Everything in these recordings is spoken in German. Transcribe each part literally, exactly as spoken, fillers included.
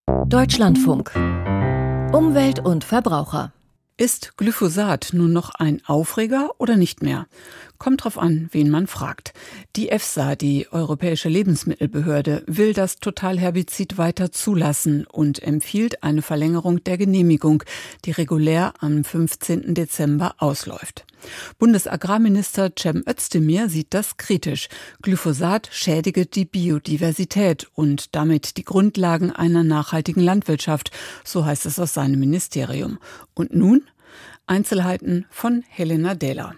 Deutschlandfunk. Umwelt und Verbraucher. Ist Glyphosat nun noch ein Aufreger oder nicht mehr? Kommt drauf an, wen man fragt. Die EFSA, die Europäische Lebensmittelbehörde, will das Totalherbizid weiter zulassen und empfiehlt eine Verlängerung der Genehmigung, die regulär am fünfzehnten Dezember ausläuft. Bundesagrarminister Cem Özdemir sieht das kritisch. Glyphosat schädige die Biodiversität und damit die Grundlagen einer nachhaltigen Landwirtschaft, so heißt es aus seinem Ministerium. Und nun Einzelheiten von Helena Dehler.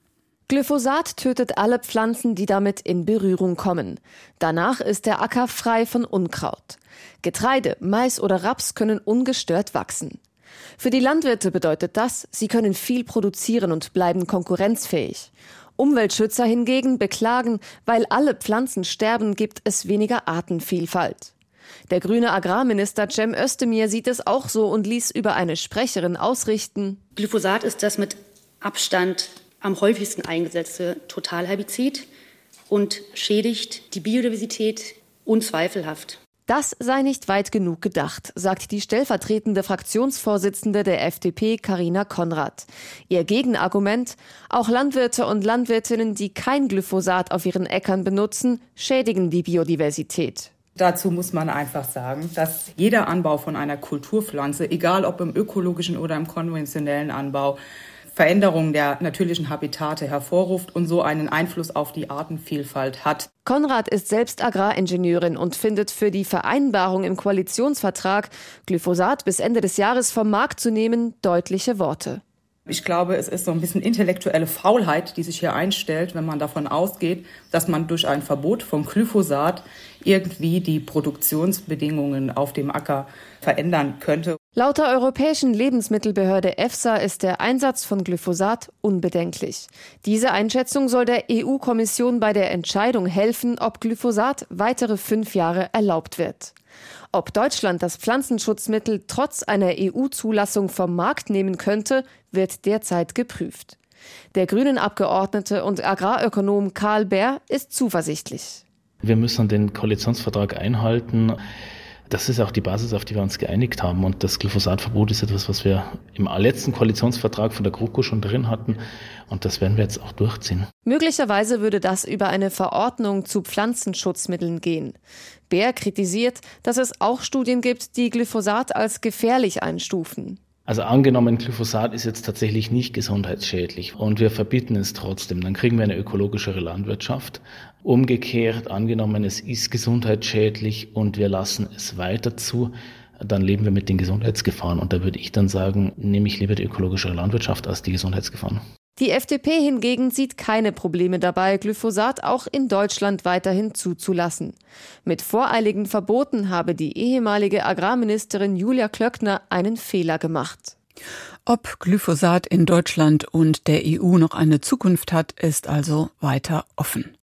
Glyphosat tötet alle Pflanzen, die damit in Berührung kommen. Danach ist der Acker frei von Unkraut. Getreide, Mais oder Raps können ungestört wachsen. Für die Landwirte bedeutet das, sie können viel produzieren und bleiben konkurrenzfähig. Umweltschützer hingegen beklagen, weil alle Pflanzen sterben, gibt es weniger Artenvielfalt. Der grüne Agrarminister Cem Özdemir sieht es auch so und ließ über eine Sprecherin ausrichten: Glyphosat ist das mit Abstand am häufigsten eingesetzte Totalherbizid und schädigt die Biodiversität unzweifelhaft. Das sei nicht weit genug gedacht, sagt die stellvertretende Fraktionsvorsitzende der F D P, Carina Konrad. Ihr Gegenargument: Auch Landwirte und Landwirtinnen, die kein Glyphosat auf ihren Äckern benutzen, schädigen die Biodiversität. Dazu muss man einfach sagen, dass jeder Anbau von einer Kulturpflanze, egal ob im ökologischen oder im konventionellen Anbau, Veränderungen der natürlichen Habitate hervorruft und so einen Einfluss auf die Artenvielfalt hat. Konrad ist selbst Agraringenieurin und findet für die Vereinbarung im Koalitionsvertrag, Glyphosat bis Ende des Jahres vom Markt zu nehmen, deutliche Worte. Ich glaube, es ist so ein bisschen intellektuelle Faulheit, die sich hier einstellt, wenn man davon ausgeht, dass man durch ein Verbot von Glyphosat irgendwie die Produktionsbedingungen auf dem Acker verändern könnte. Laut der Europäischen Lebensmittelbehörde EFSA ist der Einsatz von Glyphosat unbedenklich. Diese Einschätzung soll der E U-Kommission bei der Entscheidung helfen, ob Glyphosat weitere fünf Jahre erlaubt wird. Ob Deutschland das Pflanzenschutzmittel trotz einer E U-Zulassung vom Markt nehmen könnte, wird derzeit geprüft. Der Grünen-Abgeordnete und Agrarökonom Karl Bär ist zuversichtlich. Wir müssen den Koalitionsvertrag einhalten. Das ist auch die Basis, auf die wir uns geeinigt haben. Und das Glyphosatverbot ist etwas, was wir im letzten Koalitionsvertrag von der GroKo schon drin hatten. Und das werden wir jetzt auch durchziehen. Möglicherweise würde das über eine Verordnung zu Pflanzenschutzmitteln gehen. Bär kritisiert, dass es auch Studien gibt, die Glyphosat als gefährlich einstufen. Also angenommen, Glyphosat ist jetzt tatsächlich nicht gesundheitsschädlich und wir verbieten es trotzdem, dann kriegen wir eine ökologischere Landwirtschaft. Umgekehrt, angenommen, es ist gesundheitsschädlich und wir lassen es weiter zu, dann leben wir mit den Gesundheitsgefahren. Und da würde ich dann sagen, nehme ich lieber die ökologischere Landwirtschaft als die Gesundheitsgefahren. Die F D P hingegen sieht keine Probleme dabei, Glyphosat auch in Deutschland weiterhin zuzulassen. Mit voreiligen Verboten habe die ehemalige Agrarministerin Julia Klöckner einen Fehler gemacht. Ob Glyphosat in Deutschland und der E U noch eine Zukunft hat, ist also weiter offen.